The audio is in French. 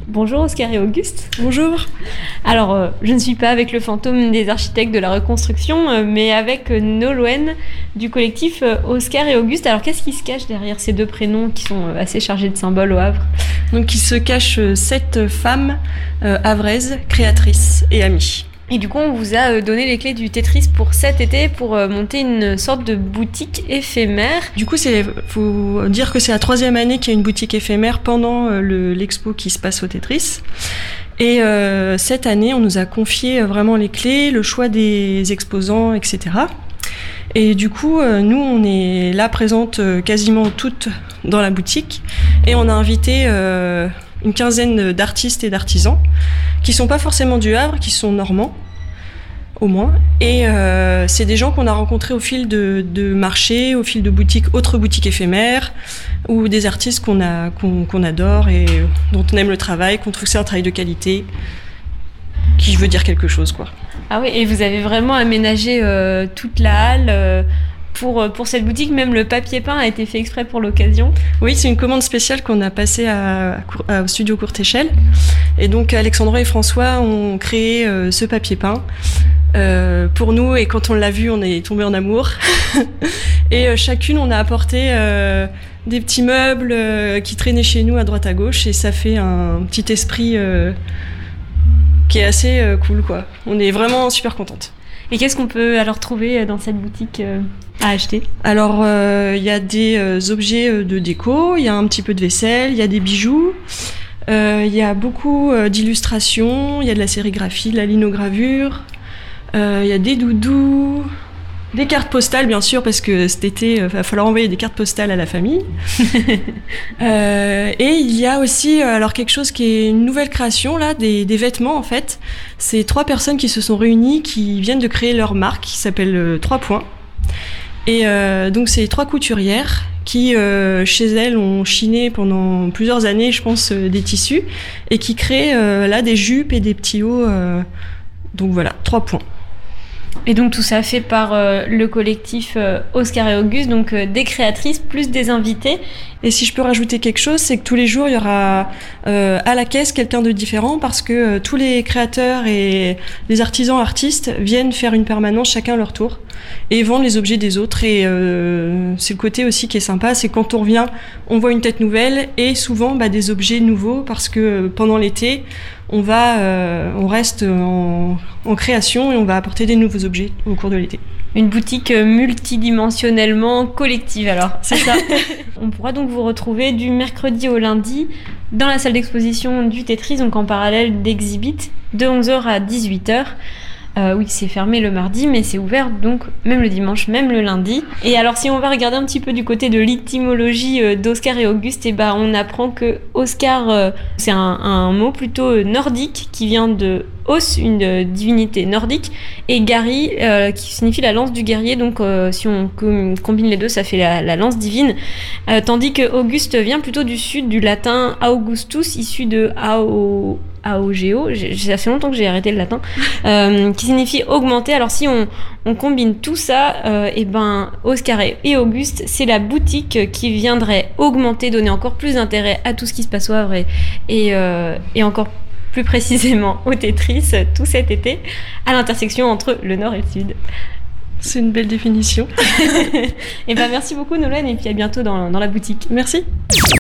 Bonjour Oscar et Auguste. Bonjour. Alors, je ne suis pas avec le fantôme des architectes de la reconstruction, mais avec Nolwenn du collectif Oscar et Auguste. Alors, qu'est-ce qui se cache derrière ces deux prénoms qui sont assez chargés de symboles au Havre ? Donc, il se cache 7 femmes havraises, créatrices et amies. Et du coup, on vous a donné les clés du Tetris pour cet été pour monter une sorte de boutique éphémère. Du coup, faut dire que c'est la 3e année qu'il y a une boutique éphémère pendant l'expo qui se passe au Tetris. Et cette année, on nous a confié vraiment les clés, le choix des exposants, etc. Et du coup, nous, on est là présentes quasiment toutes dans la boutique. Et on a invité une quinzaine d'artistes et d'artisans qui sont pas forcément du Havre, qui sont normands, au moins. Et c'est des gens qu'on a rencontrés au fil de marchés, au fil de autres boutiques éphémères, ou des artistes qu'on adore et dont on aime le travail, qu'on trouve que c'est un travail de qualité, qui veut dire quelque chose, quoi. Ah oui, et vous avez vraiment aménagé toute la halle pour cette boutique, même le papier peint a été fait exprès pour l'occasion. Oui, c'est une commande spéciale qu'on a passée au studio Courte Échelle. Et donc Alexandra et François ont créé ce papier peint pour nous, et quand on l'a vu, on est tombé en amour. Et chacune, on a apporté des petits meubles qui traînaient chez nous à droite à gauche, et ça fait un petit esprit qui est assez cool, quoi. On est vraiment super contente. Et qu'est-ce qu'on peut alors trouver dans cette boutique à acheter ? Alors, il y a des objets de déco, il y a un petit peu de vaisselle, il y a des bijoux, il y a beaucoup d'illustrations, il y a de la sérigraphie, de la linogravure, il y a des doudous, des cartes postales, bien sûr, parce que cet été, il va falloir envoyer des cartes postales à la famille. Et il y a aussi alors quelque chose qui est une nouvelle création, là, des vêtements, en fait. C'est 3 personnes qui se sont réunies, qui viennent de créer leur marque, qui s'appelle 3 points. Et donc, c'est 3 couturières qui, chez elles, ont chiné pendant plusieurs années, je pense, des tissus, et qui créent là des jupes et des petits hauts. Donc voilà, 3 points. Et donc tout ça fait par le collectif Oscar et Auguste, donc des créatrices plus des invités. Et si je peux rajouter quelque chose, c'est que tous les jours, il y aura à la caisse quelqu'un de différent, parce que tous les créateurs et les artisans artistes viennent faire une permanence chacun à leur tour et vendent les objets des autres. Et c'est le côté aussi qui est sympa, c'est quand on revient, on voit une tête nouvelle et souvent des objets nouveaux, parce que pendant l'été, on reste en création et on va apporter des nouveaux objets au cours de l'été. Une boutique multidimensionnellement collective, alors. C'est ça. On pourra donc vous retrouver du mercredi au lundi dans la salle d'exposition du Tetris, donc en parallèle d'Exhibit, de 11h à 18h. Oui, c'est fermé le mardi, mais c'est ouvert donc même le dimanche, même le lundi. Et alors, si on va regarder un petit peu du côté de l'étymologie d'Oscar et Auguste, on apprend que Oscar, c'est un mot plutôt nordique qui vient de Os, une divinité nordique, et Gary, qui signifie la lance du guerrier. Donc, si on combine les deux, ça fait la lance divine. Tandis que Auguste vient plutôt du sud, du latin Augustus, issu de AOGO, ça fait longtemps que j'ai arrêté le latin, qui signifie augmenter. Alors si on combine tout ça, Oscar et Auguste, c'est la boutique qui viendrait augmenter, donner encore plus d'intérêt à tout ce qui se passe au Havre et encore plus précisément au Tetris tout cet été, à l'intersection entre le nord et le sud. C'est une belle définition. Et merci beaucoup Nolwenn, et puis à bientôt dans la boutique. Merci.